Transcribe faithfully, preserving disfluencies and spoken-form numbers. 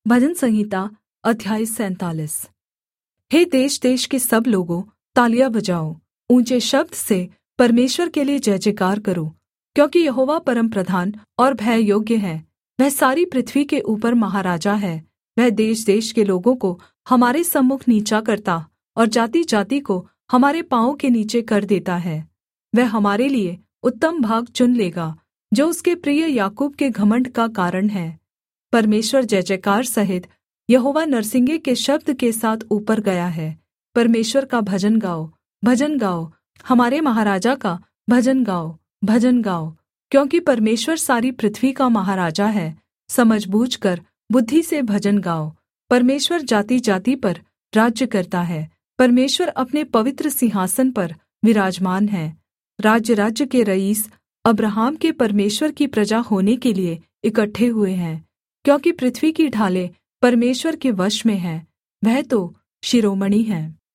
भजन संहिता अध्याय सैंतालीस। हे देश देश के सब लोगों, तालियां बजाओ, ऊंचे शब्द से परमेश्वर के लिए जय जयकार करो, क्योंकि यहोवा परमप्रधान और भय योग्य है। वह सारी पृथ्वी के ऊपर महाराजा है। वह देश देश के लोगों को हमारे सम्मुख नीचा करता और जाति जाति को हमारे पाँवों के नीचे कर देता है। वह हमारे लिए उत्तम भाग चुन लेगा, जो उसके प्रिय याकूब के घमण्ड का कारण है। परमेश्वर जय जयकार सहित यहोवा नरसिंगे के शब्द के साथ ऊपर गया है। परमेश्वर का भजन गाओ, भजन गाओ, हमारे महाराजा का भजन गाओ, भजन गाओ, क्योंकि परमेश्वर सारी पृथ्वी का महाराजा है। समझ बूझकर बुद्धि से भजन गाओ। परमेश्वर जाति जाति पर राज्य करता है। परमेश्वर अपने पवित्र सिंहासन पर विराजमान है। राज्य राज्य के रईस अब्राहम के परमेश्वर की प्रजा होने के लिए इकट्ठे हुए हैं, क्योंकि पृथ्वी की ढालें परमेश्वर के वश में हैं। वह तो शिरोमणि है।